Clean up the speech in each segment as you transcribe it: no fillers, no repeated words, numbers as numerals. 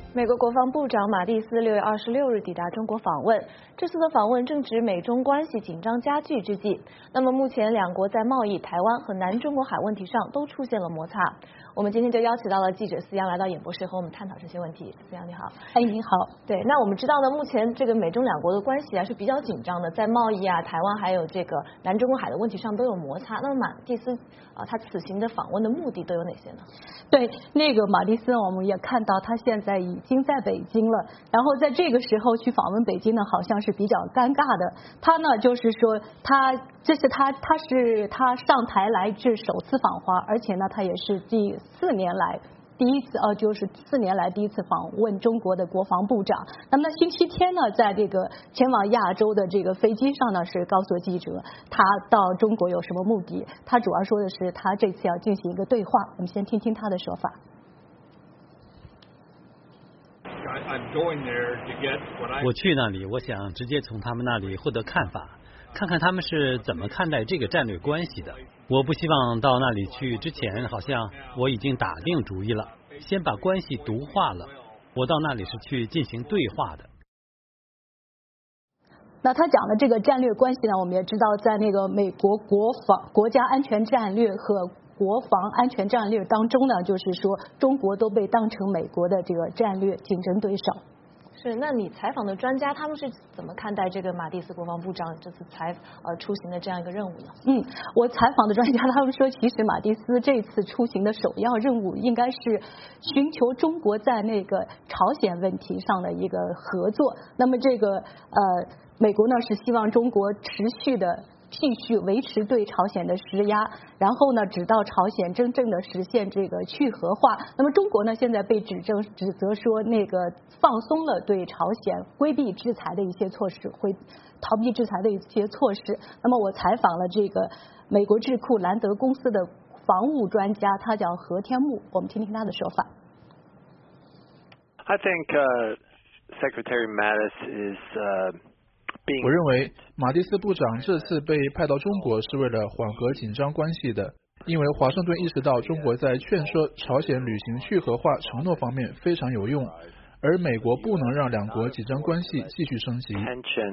美国国防部长马蒂斯6月26日抵达中国访问，这次的访问正值美中关系紧张加剧之际。那么目前两国在贸易、台湾和南中国海问题上都出现了摩擦。我们今天就邀请到了记者思阳来到演播室和我们探讨这些问题。思阳你好。 哎，你好。 对，那我们知道呢，目前这个美中两国的关系是比较紧张的，在贸易啊、台湾还有这个南中国海的问题上都有摩擦。那么马蒂斯他此行的访问的目的都有哪些呢？ 对，那个马蒂斯我们也看到他现在已经在北京了，然后在这个时候去访问北京呢，好像是比较尴尬的。他呢就是说这是他上台来至首次访华，而且呢他也是第4年来第一次就是4年来第一次访问中国的国防部长。那么星期天呢，在这个前往亚洲的这个飞机上呢，是告诉记者他到中国有什么目的。他主要说的是他这次要进行一个对话。我们先听听他的说法。 我去那里，我想直接从他们那里获得看法，看看他们是怎么看待这个战略关系的。我不希望到那里去之前，好像我已经打定主意了，先把关系毒化了。我到那里是去进行对话的。 那他讲的这个战略关系呢，我们也知道，在那个美国国家安全战略和国防安全战略当中呢，就是说中国都被当成美国的这个战略竞争对手。 是，那你采访的专家他们是怎么看待这个马蒂斯国防部长这次出行的这样一个任务呢？ 我采访的专家他们说，其实马蒂斯这次出行的首要任务应该是寻求中国在那个朝鲜问题上的一个合作。那么这个美国呢是希望中国持续的继续维持对朝鲜的施压，然后呢，直到朝鲜真正的实现这个去核化。那么中国呢，现在被指责说那个放松了对朝鲜规避制裁的一些措施，会逃避制裁的一些措施。那么我采访了这个美国智库兰德公司的防务专家，他叫何天木，我们听听他的说法。 I think Secretary Mattis is 我认为马蒂斯部长这次被派到中国是为了缓和紧张关系的，因为华盛顿意识到中国在劝说朝鲜履行去核化承诺方面非常有用，而美国不能让两国紧张关系继续升级。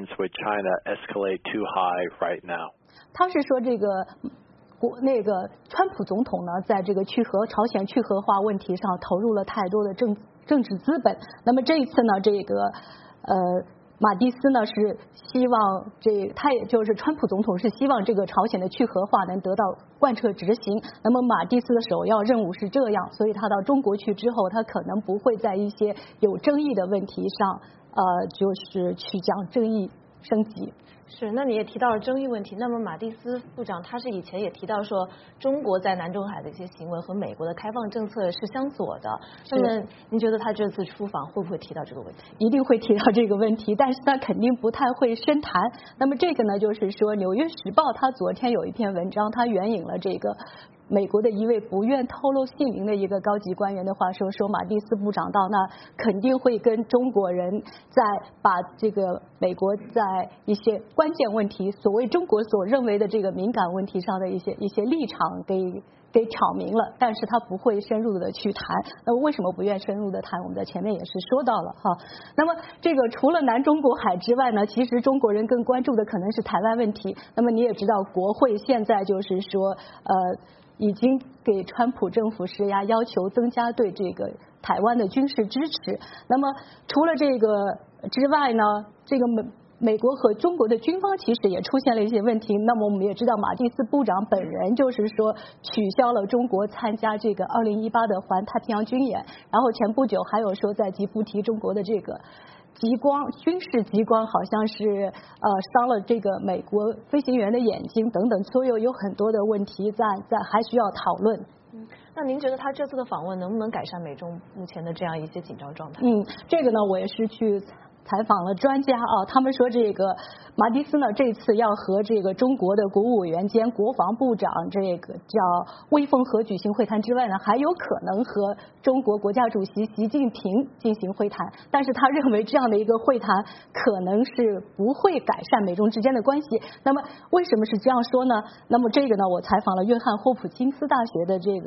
他是说这个那个川普总统呢，在这个朝鲜去核化问题上投入了太多的政治资本。那么这一次呢，这个马蒂斯呢是希望他也就是川普总统是希望这个朝鲜的去核化能得到贯彻执行。那么马蒂斯的首要任务是这样，所以他到中国去之后，他可能不会在一些有争议的问题上就是去将争议升级。 是，那你也提到了争议问题。那么马蒂斯部长他是以前也提到说，中国在南中海的一些行为和美国的开放政策是相左的。那么您觉得他这次出访会不会提到这个问题？ 一定会提到这个问题，但是他肯定不太会深谈。那么这个呢，就是说《纽约时报》他昨天有一篇文章，他援引了这个美国的一位不愿透露姓名的一个高级官员的话说马蒂斯部长到那肯定会跟中国人在把这个美国在一些关键问题，所谓中国所认为的这个敏感问题上的一些立场给挑明了，但是他不会深入的去谈。那么为什么不愿深入的谈？我们在前面也是说到了哈。那么这个除了南中国海之外呢，其实中国人更关注的可能是台湾问题。那么你也知道，国会现在就是说已经给川普政府施压，要求增加对这个台湾的军事支持。那么除了这个之外呢，这个美国和中国的军方其实也出现了一些问题。那么我们也知道，马蒂斯部长本人就是说取消了中国参加这个2018的环太平洋军演，然后前不久还有说在吉布提中国的这个军事激光好像是伤了这个美国飞行员的眼睛等等，所有很多的问题在还需要讨论。 那您觉得他这次的访问能不能改善美中目前的这样一些紧张状态？ 这个呢，我也是去采访了专家他们说这个马蒂斯呢这次要和这个中国的国务委员兼国防部长这个叫魏凤和举行会谈之外呢，还有可能和中国国家主席习近平进行会谈，但是他认为这样的一个会谈可能是不会改善美中之间的关系。那么为什么是这样说呢？那么这个呢，我采访了约翰霍普金斯大学的这个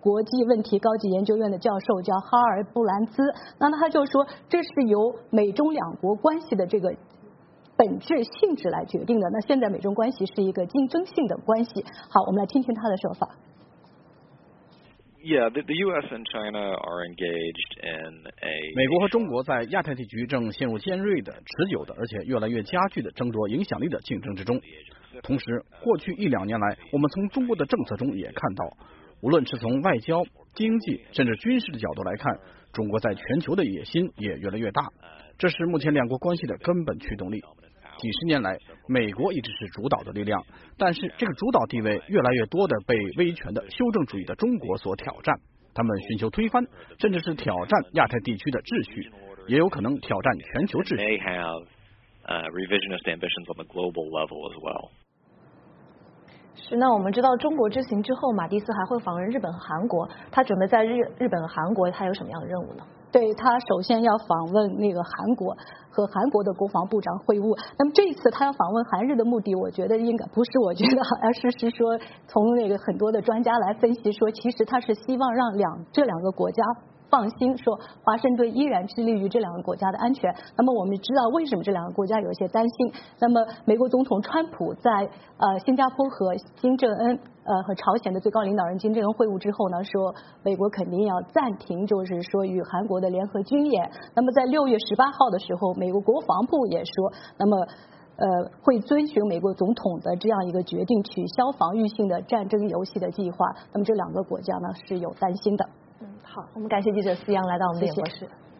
国际问题高级研究院的教授叫哈尔布兰兹，那他就说这是由美中两国关系的这个本质性质来决定的。那现在美中关系是一个竞争性的关系。好，我们来听听他的说法。 Yeah, the U.S. and China are engaged in a. 美国和中国在亚太地区正陷入尖锐的、持久的，而且越来越加剧的争夺影响力的竞争之中。同时，过去1-2年来，我们从中国的政策中也看到，无论是从外交、经济甚至军事的角度来看，中国在全球的野心也越来越大。这是目前两国关系的根本驱动力。几十年来，美国一直是主导的力量，但是这个主导地位越来越多的被威权的修正主义的中国所挑战。他们寻求推翻，甚至是挑战亚太地区的秩序，也有可能挑战全球秩序。 Revisionist ambitions on the global level as well. 是，那我们知道中国之行之后，马蒂斯还会访问日本和韩国，他准备在日本和韩国他有什么样的任务呢？ 对，他首先要访问那个韩国，和韩国的国防部长会晤。那么这一次他要访问韩日的目的，我觉得应该不是我觉得，而是说从那个很多的专家来分析说，其实他是希望让这两个国家放心，说华盛顿依然致力于这两个国家的安全。那么我们知道为什么这两个国家有一些担心。那么美国总统川普在新加坡和金正恩和朝鲜的最高领导人金正恩会晤之后呢，说美国肯定要暂停，就是说与韩国的联合军演。那么在6月18号的时候，美国国防部也说，那么会遵循美国总统的这样一个决定，取消防御性的战争游戏的计划。那么这两个国家呢是有担心的。 好，我们感谢记者思阳来到我们的演播室。